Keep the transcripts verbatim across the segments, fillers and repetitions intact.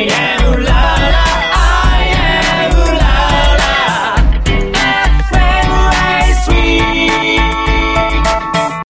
I am ララ I am ララ エフエム エースリー。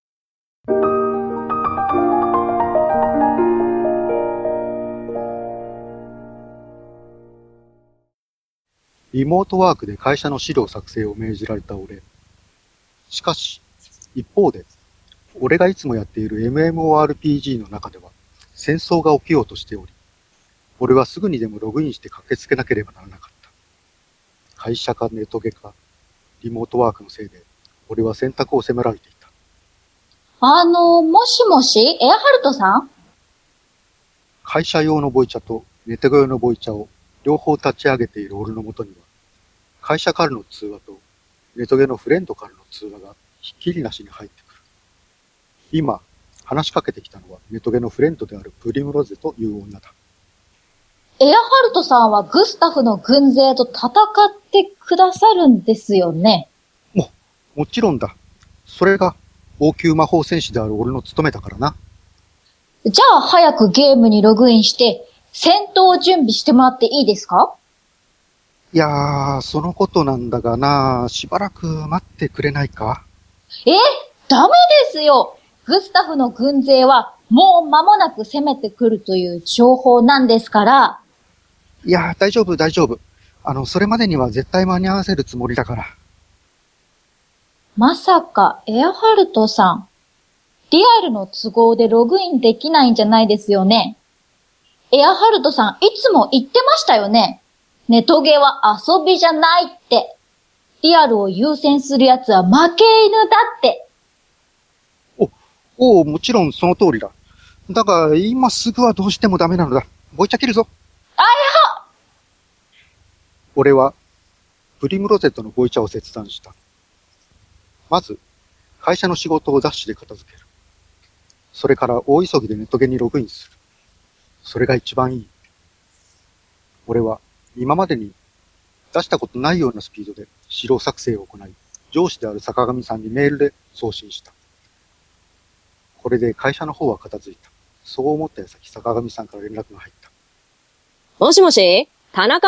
リモートワークで会社の資料作成を命じられた俺。しかし、一方で、俺がいつもやっている エムエムオーアールピージー の中では戦争が起きようとしており、俺はすぐにでもログインして駆けつけなければならなかった。会社かネトゲか、リモートワークのせいで、俺は選択を迫られていた。 あの、もしもし、エアハルトさん？ 会社用のボイチャとネトゲ用のボイチャを両方立ち上げている俺のもとには、会社からの通話とネトゲのフレンドからの通話がひっきりなしに入ってくる。今、話しかけてきたのはネトゲのフレンドであるプリムロゼという女だ。 エアハルトさんはグスタフの軍勢と戦ってくださるんですよね。 も、もちろんだ。それが王宮魔法戦士である俺の務めだからな。 じゃあ早くゲームにログインして戦闘を準備してもらっていいですか？ いやー、そのことなんだがな、しばらく待ってくれないか？ え？ダメですよ。グスタフの軍勢はもう間もなく攻めてくるという情報なんですから。 いやー、大丈夫、大丈夫。あの、それまでには絶対間に合わせるつもりだから。 まさか、エアハルトさん、リアルの都合でログインできないんじゃないですよね。エアハルトさん、いつも言ってましたよね。ネトゲは遊びじゃないって。リアルを優先するやつは負け犬だって。 お、おう、もちろんその通りだ。だが、今すぐはどうしてもダメなのだ。ボイチャ切るぞ。 あやは！ 俺は、プリムロゼットのボイチャを切断した。まず、会社の仕事をダッシュで片付ける。それから大急ぎでネトゲにログインする。それが一番いい。俺は、今までに出したことないようなスピードで資料作成を行い、上司である坂上さんにメールで送信した。これで会社の方は片付いた。そう思った矢先、坂上さんから連絡が入った。 もしもし、田中？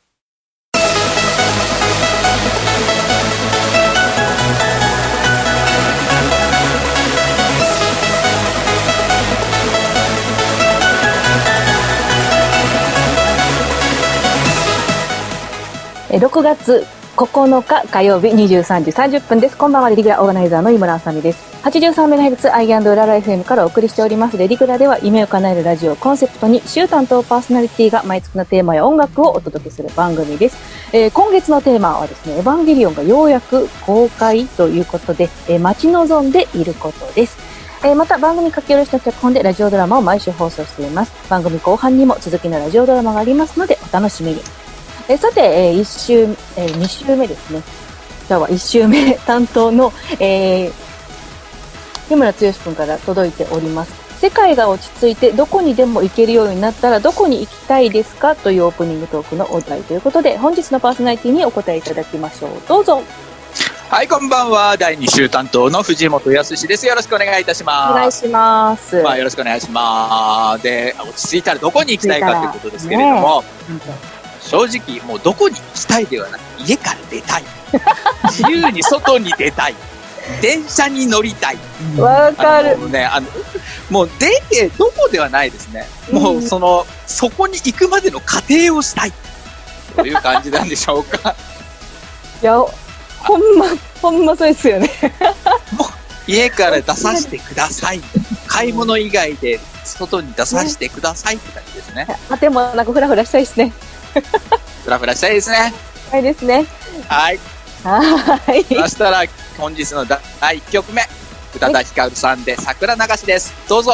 ろくがつここのか火曜日にじゅうさんじさんじゅっぷんです。こんばんは、レディグラオーガナイザーの井村あさみです。はちじゅうさんメガヘルツ アイアンド ララ エフエム からお送りしております。レディグラでは夢を叶えるラジオをコンセプトに週担当パーソナリティが毎月のテーマや音楽をお届けする番組です。えー、今月のテーマはですね、エヴァンゲリオンがようやく公開ということで、えー、待ち望んでいることです。えー、また番組書き下ろしの脚本でラジオドラマを毎週放送しています。番組後半にも続きのラジオドラマがありますのでお楽しみに。えー、さて、えー、いっ週、えー、に週目ですね。じゃあいっ週目担当の、えー、日村剛君から届いております。世界が落ち着いてどこにでも行けるようになったらどこに行きたいですかというオープニングトークのお題ということで、本日のパーソナリティにお答えいただきましょう。どうぞ。 はい、こんばんは。だいに週担当の藤本康です。よろしくお願いいたします。 お願いします。 まあ、よろしくお願いします。で、落ち着いたらどこに行きたいかということですけれども、ね、正直もうどこに行きたいではなく、家から出たい。自由に外に出たい。電車に乗りたい。 わかる。 もうね、あの、もう出てどこではないですね。もうその、そこに行くまでの過程をしたい。という感じなんでしょうか。 いや、ほんま、ほんまそうですよね。 もう家から出させてください。買い物以外で外に出させてくださいって感じですね。 あ、でもなんかフラフラしたいですね。 フラフラしたいですね。 はいですね。 はい。 はい。 そしたら本日のだいいっきょくめ、宇多田ヒカルさんで桜流しです。どうぞ。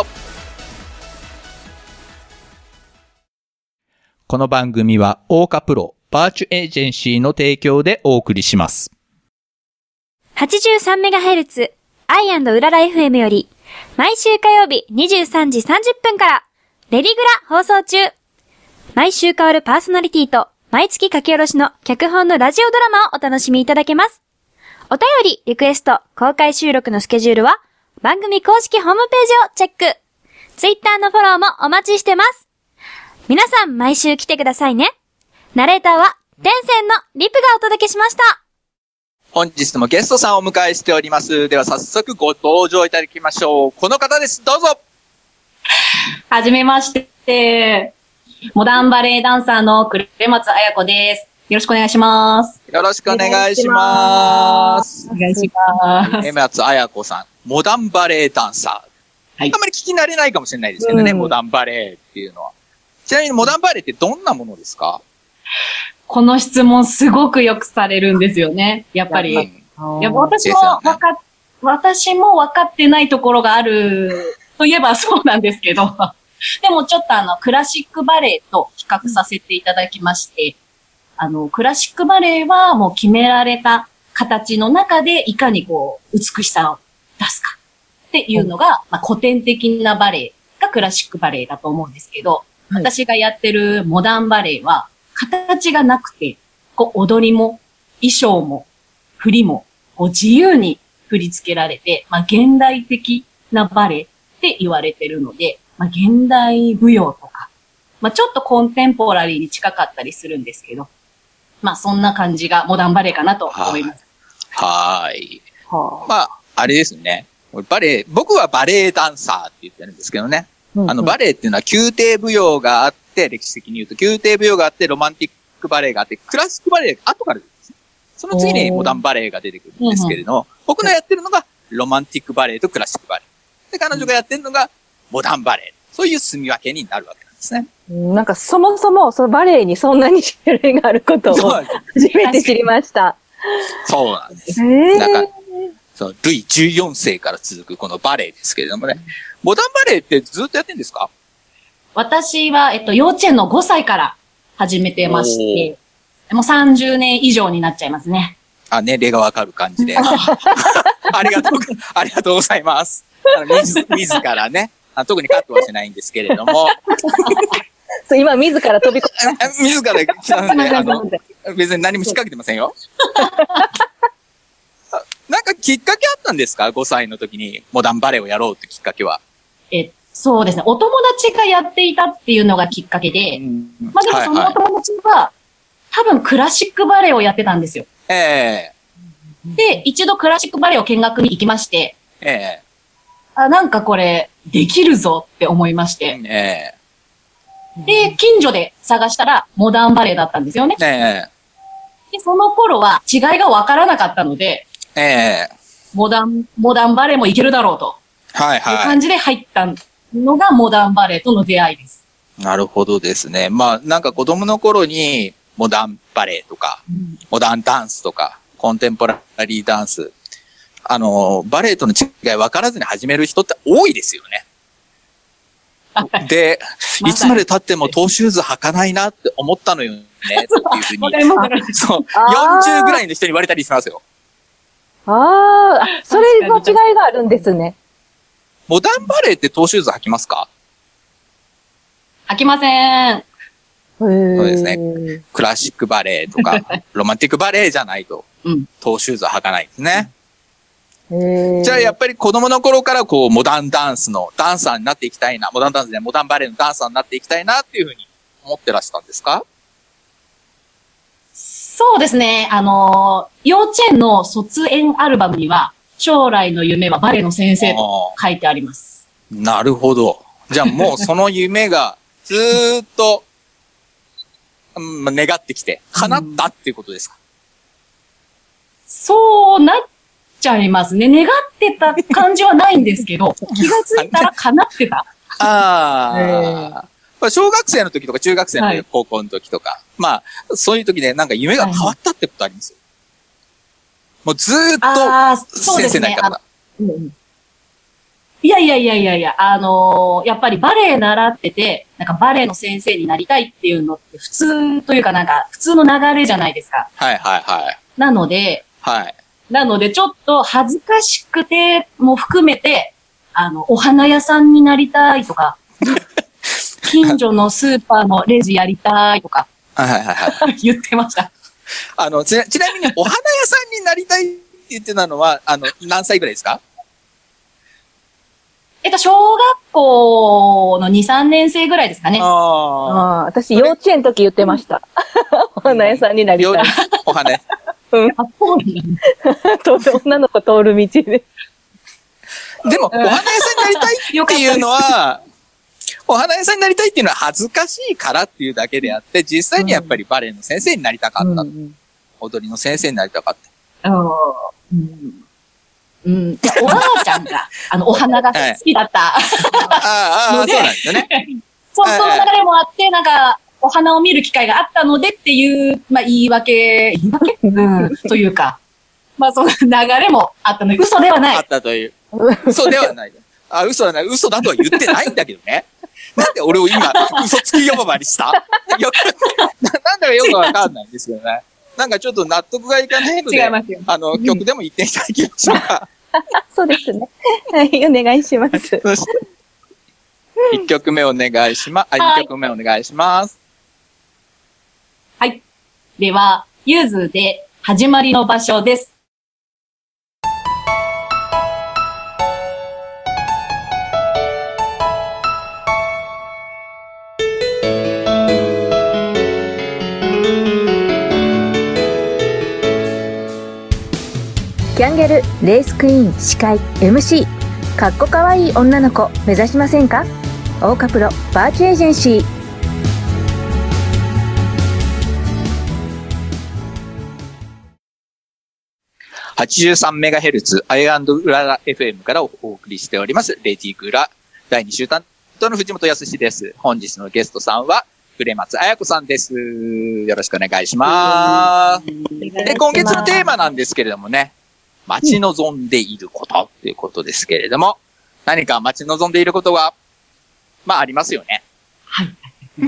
この番組はオーカプロバーチュエージェンシーの提供でお送りします。 はちじゅうさんメガヘルツ アイアンド うらら エフエム より毎週火曜日にじゅうさんじさんじゅっぷんからレディグラ放送中。毎週変わるパーソナリティと毎月書き下ろしの脚本のラジオドラマをお楽しみいただけます。お便り、リクエスト、公開収録のスケジュールは番組公式ホームページをチェック。ツイッターのフォローもお待ちしてます。 皆さん毎週来てくださいね。ナレーターは、天線のリプがお届けしました。 本日もゲストさんをお迎えしております。では早速ご登場いただきましょう。この方です。どうぞ。 はじめまして。モダンバレエダンサーの呉松彩子です。よろしくお願いします。 よろしくお願いします。 お願いします。 呉松彩子さん、モダンバレエダンサー。はい、あんまり聞き慣れないかもしれないですけどね、うん、モダンバレエっていうのは。ちなみにモダンバレエってどんなものですか？ この質問すごくよくされるんですよね。やっぱり。うん、やっぱ私もわか、ね、私も分かってないところがあるといえばそうなんですけど。でもちょっとあの、クラシックバレエと比較させていただきまして、あの、クラシックバレエはもう決められた形の中でいかにこう、美しさを出すかっていうのが、まあ、古典的なバレエがクラシックバレエだと思うんですけど、はい、私がやってるモダンバレエは、形がなくて、こう、踊りも、衣装も、振りも、こう、自由に振り付けられて、まあ、現代的なバレエって言われてるので、まあ、現代舞踊とか、まあ、ちょっとコンテンポラリーに近かったりするんですけど、まあ、そんな感じがモダンバレエかなと思います。 はーい。はーい。まあ、あれですね。バレエ、僕はバレエダンサーって言ってるんですけどね。うんうん、あの、バレエっていうのは宮廷舞踊があって、歴史的に言うと宮廷舞踊があって、ロマンティックバレエがあって、クラシックバレエが後から出てくるんですね。その次にモダンバレエが出てくるんですけれども、うんうん、僕のやってるのがロマンティックバレエとクラシックバレエ。で、彼女がやってるのがモダンバレエ。そういう住み分けになるわけなんですね。 なんかそもそもそのバレエにそんなに種類があることを初めて知りました。 そうなんです。なんか、そのルイじゅうよんせいから続くこのバレエですけれどもね。モダンバレエってずっとやってるんですか？ 私は、えっと、幼稚園のごさいから始めてまして、もうさんじゅうねん以上になっちゃいますね。 あ、年齢がわかる感じで。ありがとう、ありがとうございます。あの自, 自らね。特にカットはしないんですけれども。 そう今、自ら飛び込む。自ら来たんで、あの、別に何も仕掛けてませんよ。なんかきっかけあったんですか ?ご 歳の時にモダンバレエをやろうってきっかけは。 え、そうですね。お友達がやっていたっていうのがきっかけで、うん、まあでもそのお友達は、はいはい、多分クラシックバレエをやってたんですよ。ええー。で、一度クラシックバレエを見学に行きまして、ええー。あ、なんかこれ、できるぞって思いまして。ええ。で、近所で探したら、モダンバレエだったんですよね。ええ。で、その頃は違いがわからなかったので、ええ。モダン、モダンバレエもいけるだろうと。はいはい。いう感じで入ったのがモダンバレエとの出会いです。 なるほどですね。まあ、なんか子供の頃に、モダンバレエとか、うん、モダンダンスとか、コンテンポラリーダンス、あの、バレエとの違い分からずに始める人って多いですよね。で、いつまで経ってもトーシューズ履かないなって思ったのよね、っていうふうに。そう、よんじゅうぐらいの人に言われたりしますよ。 ああ、それの違いがあるんですね。 モダンバレエってトーシューズ履きますか？ 履きません。 そうですね。クラシックバレエとか、ロマンティックバレエじゃないと、うん、トーシューズは履かないですね。じゃあやっぱり子供の頃からこうモダンダンスのダンサーになっていきたいな、モダンダンスでモダンバレエのダンサーになっていきたいなっていうふうに思ってらしたんですか？ そうですね。あの、幼稚園の卒園アルバムには将来の夢はバレエの先生と書いてあります。 なるほど。じゃあもうその夢がずーっと、うん、願ってきて叶ったっていうことですか？うん、 そうなっちゃいますね。願ってた感じはないんですけど、気がついたら叶ってた。 ああ。小学生の時とか中学生の時、はい、高校の時とか、まあ、そういう時でなんか夢が変わったってことありますよ。もうずーっと先生になりたかった。うん、 いやいやいやいやいや、あのー、やっぱりバレエ習ってて、なんかバレエの先生になりたいっていうのって普通というかなんか普通の流れじゃないですか。 はいはいはい。 なので、はい。なのでちょっと恥ずかしくても含めて、あの、お花屋さんになりたいとか、近所のスーパーのレジやりたいとか、 はいはいはい。 言ってました。 あの、ちな、ちなみにお花屋さんになりたいって言ってたのは、あの、何歳ぐらいですか？ えっと、小学校のに、さんねん生ぐらいですかね。 あああ、私幼稚園の時言ってました。お花屋さんになりたい。 お花屋。 うん。 あ、そうなんだ。 女の子通る道で。 でも、お花屋さんになりたいっていうのは、お花屋さんになりたいっていうのは恥ずかしいからっていうだけであって、実際にやっぱりバレエの先生になりたかった。うん、踊りの先生になりたかった。 うんうん。いや、おばあちゃんが、あの、お花が好きだった。はい、 ああ、そうなんですよね。 そう、その流れもあって、なんか、お花を見る機会があったのでっていう、まあ、言い訳、言い訳うん。というか、まあ、その流れもあったので、嘘ではない。 あったという。嘘ではない。あ、嘘はない。嘘だとは言ってないんだけどね。なんで俺を今、嘘つき呼ばわりしたよく、なんだかよくわかんないんですよね。なんかちょっと納得がいかないので、 違いますよ。 あの、うん、曲でも言っていただきましょうか。 そうですね。はい、お願いします。 そして、いっきょくめお願いします。あ、にきょくめお願いします。 はい。では、ゆずで始まりの場所です。 キャンゲルレースクイーン司会 エムシー かっこかわいい女の子目指しませんか？オーカプロバーチエージェンシー。 はちじゅうさんメガヘルツ アイアンド うらら エフエム からお送りしておりますレディグラだいに週担当の藤本康です。本日のゲストさんは暮松彩子さんです。よろしくお願いします。で、今月のテーマなんですけれどもね、待ち望んでいることということですけれども、何か待ち望んでいることは、まあありますよね。 はい。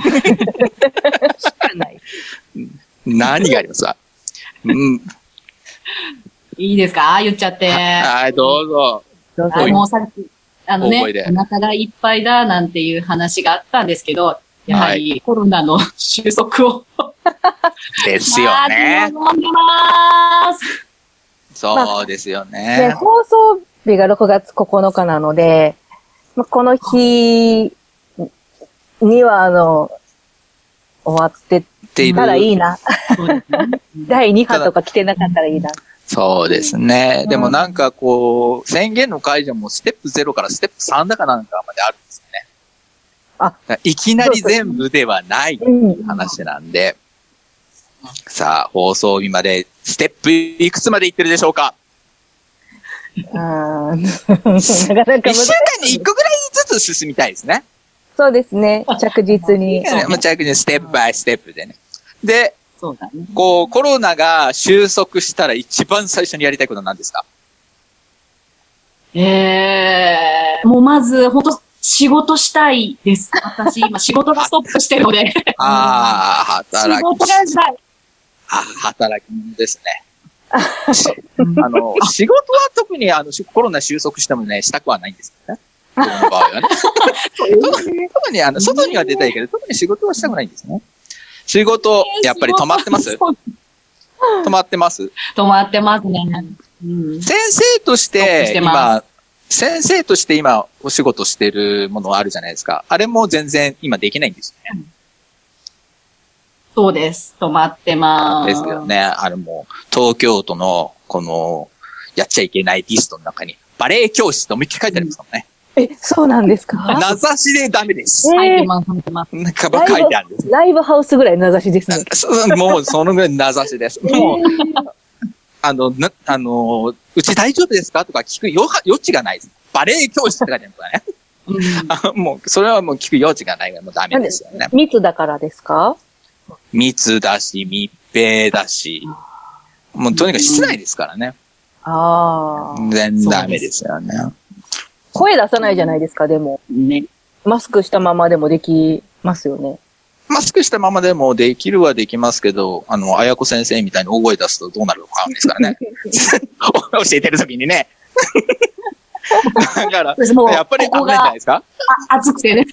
何がありますか？うん。 いいですか？言っちゃって。 はい、どうぞ。 どうぞ。もうさっき、あのね、お腹がいっぱいだなんていう話があったんですけど、やはりコロナの収束を。 ですよね。 待ち望んでまーす。 そうですよね。 まあ、ね、放送日がろくがつここのかなので、まあ、この日には、あの、終わってたらいいな。だいに波とか来てなかったらいいな。 そうですね。でもなんかこう、宣言の解除もステップゼロからステップさんだかなんかまであるんですよね。あ、いきなり全部ではないっていう話なんで。さあ、放送日まで、ステップいくつまでいってるでしょうか？ あなかなかいっしゅうかんにいっこぐらいずつ進みたいですね。 そうですね。着実に。 着実にステップバイステップでね。で、 そうだね、 こう、コロナが収束したら一番最初にやりたいことは何ですか？ ええー、もうまず、本当仕事したいです。私、今仕事がストップしてるので。 ああ、働き。 仕事がしたい。 あ、働き者ですね。あの、仕事は特にあの、コロナ収束してもね、したくはないんですよね。この場合はね。特にあの、外には出たいけど、特に仕事はしたくないんですね。仕事、やっぱり止まってます？止まってます止まってますね。 うん、先生として、して今、先生として今お仕事してるものあるじゃないですか。あれも全然今できないんですよね。 そうです。止まってまーす。 ですよね。あれも、東京都の、この、やっちゃいけないリストの中に、バレエ教室と思いっきり書いてありますからね。 うん、え、そうなんですか？ 名指しでダメです。 書いてます、書いてます。 なんか書いてあるんです。 ライブハウスぐらい名指しですね。 もう、そのぐらい名指しです。もう、あの、な、あの、うち大丈夫ですかとか聞く余余地がないです。バレエ教室って書いてあるからね。うん、もう、それはもう聞く余地がないからもうダメですよね。 密だからですか？ 密だし、密閉だし、もうとにかく室内ですからね。 ああ。 全然ダメですよね。 声出さないじゃないですか、でも。ね。マスクしたままでもできますよね。 マスクしたままでもできるはできますけど、あの、綾子先生みたいに大声出すとどうなるのかですからね。教えてるときにね。だから、やっぱり危ないんじゃないですか？ あ、熱くてね。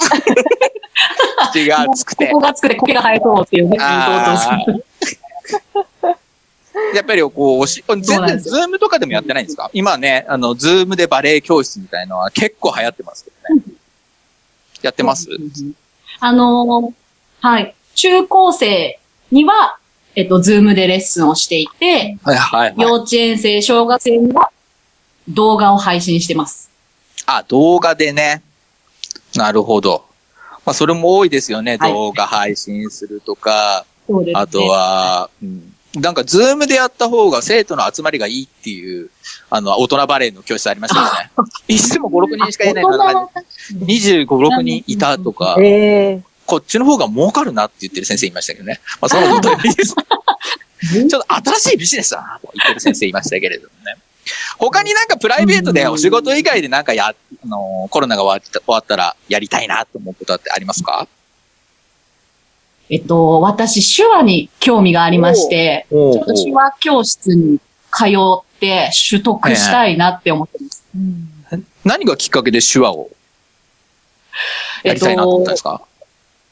口が熱くて。 ここが熱くて苔が生えそうっていうね。 やっぱりこう、おし全然ズームとかでもやってないんですか？今ね、あの、ズームでバレエ教室みたいなのは結構流行ってますけどね。やってます？ あの、はい。中高生には、えっと、ズームでレッスンをしていて、 はいはいはい、 幼稚園生、小学生には動画を配信してます。 あ、動画でね。なるほど。まあ、それも多いですよね。はい、動画配信するとか。そうですね。あとは、うん、なんか、ズームでやった方が生徒の集まりがいいっていう、あの、大人バレーの教室ありましたよね。いつもご、ろくにんしかいないから、にじゅうご、ろくにんいたとか、えー、こっちの方が儲かるなって言ってる先生いましたけどね。まあ、そのことよりです。ちょっと新しいビジネスだなと言ってる先生いましたけれどもね。他になんかプライベートでお仕事以外でなんかや、あの、コロナが終わった、終わったらやりたいなと思うことってありますか？ えっと、私、手話に興味がありまして、ちょっと手話教室に通って取得したいなって思ってます。 えー、何がきっかけで手話をやりたいなと思ったんですか？えっと、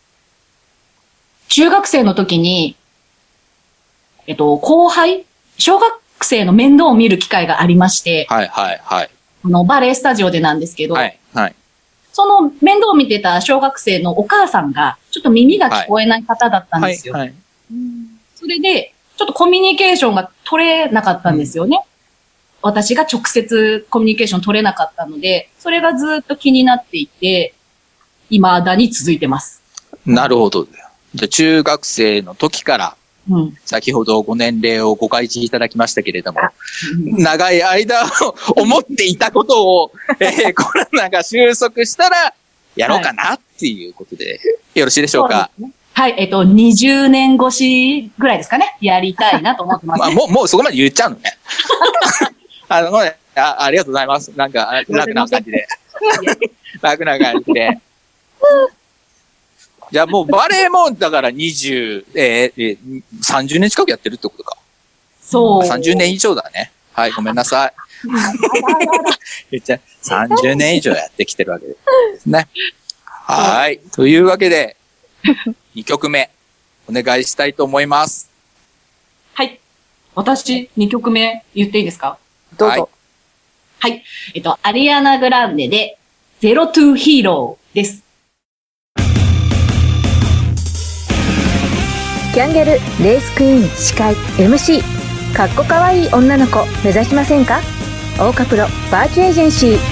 中学生の時に、えっと、後輩、小学生の面倒を見る機会がありまして、 はいはいはい。 あの、バレエスタジオでなんですけど、 はいはい。 その面倒を見てた小学生のお母さんが、ちょっと耳が聞こえない方だったんですよ。はいはいはい、それで、ちょっとコミュニケーションが取れなかったんですよね。うん、私が直接コミュニケーション取れなかったので、それがずっと気になっていて、未だに続いてます。 なるほど。じゃあ中学生の時から、うん、先ほどご年齢をご開示いただきましたけれども、うん、長い間思っていたことを、えー、コロナが収束したらやろうかなっていうことで、はい、よろしいでしょうか？ ね、はい、えっと、にじゅうねん越しぐらいですかね、やりたいなと思ってます、ね。 まあ、もう、もうそこまで言っちゃうのね。あの、ね、あ、ありがとうございます。なんか、楽な感じで。楽な感じで。じゃあもうバレエもだからにじゅう、えー、えー、さんじゅうねん近くやってるってことか。 そう。 さんじゅうねん以上だね。はい、ごめんなさい。言っちゃさんじゅうねん以上やってきてるわけですね。はい。というわけで、にきょくめ、お願いしたいと思います。 はい。私、にきょくめ言っていいですか？ どうぞ。 はい。はい、えっと、アリアナ・グランデで、ゼロトゥーヒーローです。 キャンゲルレースクイーン司会 エムシー かっこかわいい女の子目指しませんか？オーカプロバーチエージェンシー。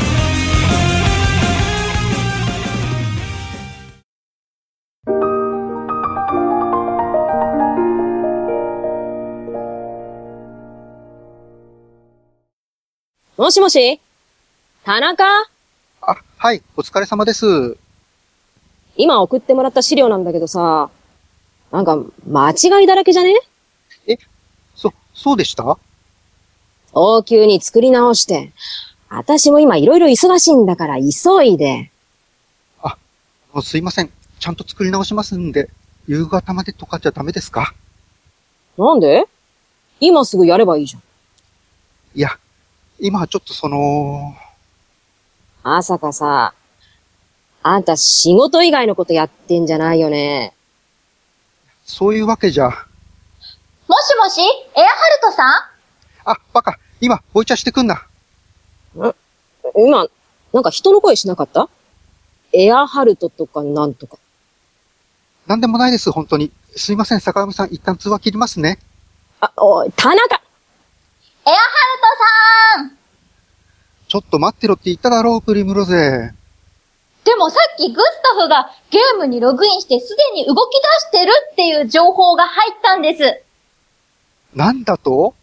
もしもし田中？ あ、はい、お疲れ様です。 今送ってもらった資料なんだけどさ、なんか、間違いだらけじゃね？ え、そ、そうでした？ 早急に作り直して。私も今いろいろ忙しいんだから急いで。 あ、すいません。ちゃんと作り直しますんで、夕方までとかじゃダメですか？ なんで？今すぐやればいいじゃん。 いや、今はちょっとその… まさかさ、あんた仕事以外のことやってんじゃないよね。 そういうわけじゃ。もしもし、エアハルトさん？ あ、バカ、今、ボイチャしてくんな。 ん？今、なんか人の声しなかった？エアハルトとかなんとか。 なんでもないです、本当に。すいません、坂上さん、一旦通話切りますね。 あ、おい、田中！エアハルトさん！ ちょっと待ってろって言っただろう、プリムロゼ。 でもさっきグスタフがゲームにログインしてすでに動き出してるっていう情報が入ったんです。 なんだと？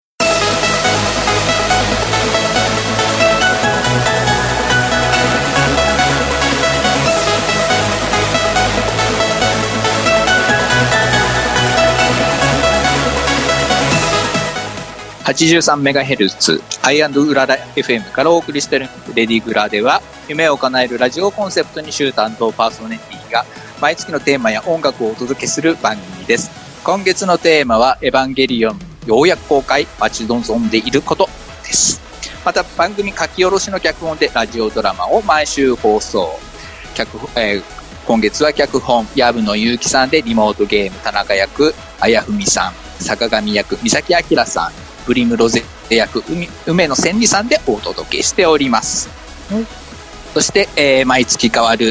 はちじゅうさんメガヘルツ アイアンド ウララ エフエム からお送りしているレディグラでは、夢を叶えるラジオコンセプトに週担当パーソナリティが毎月のテーマや音楽をお届けする番組です。今月のテーマはエヴァンゲリオンようやく公開待ち望んでいることです。また番組書き下ろしの脚本でラジオドラマを毎週放送。脚、えー、今月は脚本藪野祐樹さんでリモートゲーム田中役あやふみさん。 坂上役、三崎明さん、プリムロゼ役、海梅野千里さんでお届けしております。 はい、 そして、えー、毎月変わる、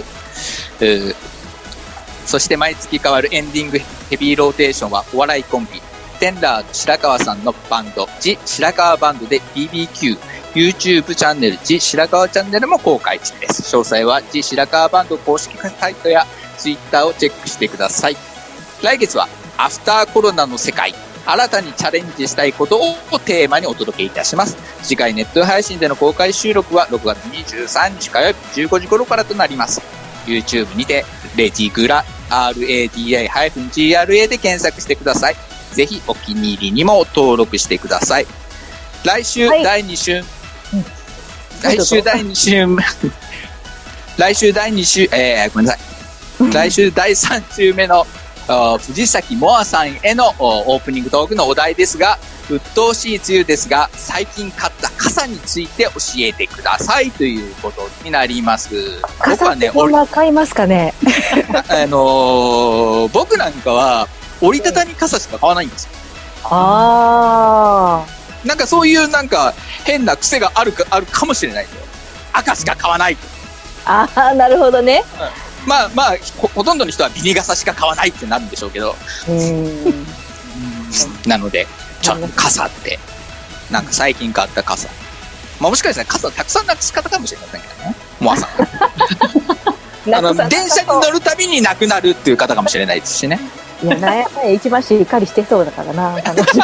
そして毎月変わるエンディングヘビーローテーションはお笑いコンビ、テンラー白川さんのバンド、ジ・白川バンドで ビービーキュー、YouTube チャンネル、ジ・白川チャンネルも公開中です。詳細はジ・白川バンド公式サイトや Twitter をチェックしてください。来月はアフターコロナの世界、新たにチャレンジしたいことをテーマにお届けいたします。次回ネット配信での公開収録はろくがつにじゅうさんにち火曜日じゅうごじ頃からとなります。YouTube にてレディグラ ラディグラ で検索してください。ぜひお気に入りにも登録してください。来週だいに週、はい、来週だいに週来週だいに週えー、ごめんなさい。来週だいさん週目の藤崎モアさんへのオープニングトークのお題ですが、鬱陶しい梅雨ですが最近買った傘について教えてくださいということになります。 傘ってこんな買いますかね。 あのー、僕なんかは折りたたみ傘しか買わないんですよ。 ああ。なんかそういうなんか変な癖があるかあるかもしれないですよ。赤しか買わない。 ああ、なるほどね。 うん、まあまあ ほ, ほとんどの人はビニ傘しか買わないってなるんでしょうけど。うーんなのでちょっと傘ってなんか最近買った傘。まあもしかしたら傘たくさんなくす方かもしれませんけどね。モアさん。あの電車に乗るたびになくなるっていう方かもしれないですしね。 いや、なんやかんや一番しっかりしてそうだからな。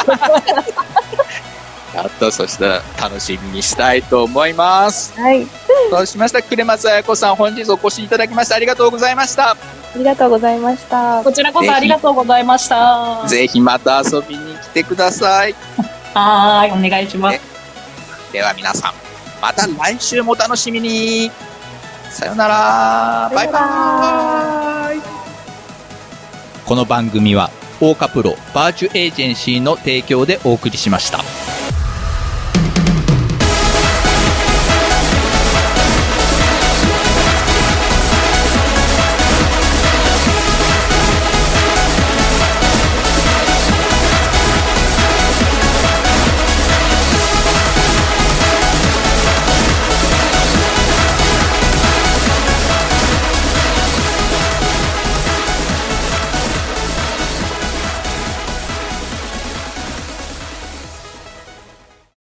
やっと、そしたら楽しみにしたいと思います。 はい。 そうしましたら、呉松彩子さん、本日お越しいただきましてありがとうございました。 ありがとうございました。 こちらこそありがとうございました。 ぜひまた遊びに来てください。 はい、お願いします。 では皆さん、また来週もお楽しみに。さよなら。バイバーイ。この番組は、オーカプロバーチュエージェンシーの提供でお送りしました。